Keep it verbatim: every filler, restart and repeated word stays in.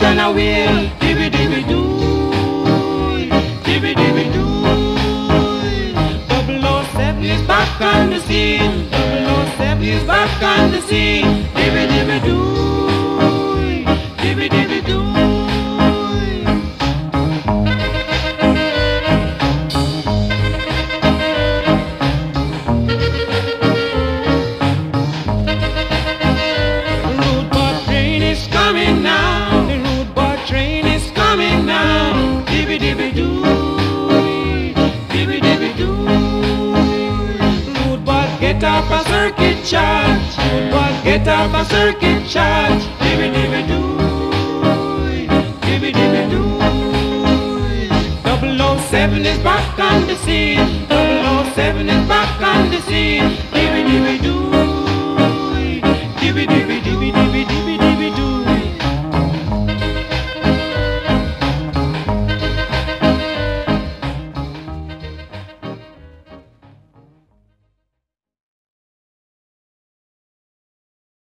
and a wheel. Dibby dibby doo, dibby dibby doo. double oh seven is back on the scene. double oh seven is back on the scene. Dibby dibby doo, dibby dibby doo. Get up a circuit charge, but get up a circuit charge. Dibby dibby doo, dibby dibby doo. double oh seven is back on the scene. double oh seven is back on the scene. Dibby dibby doo.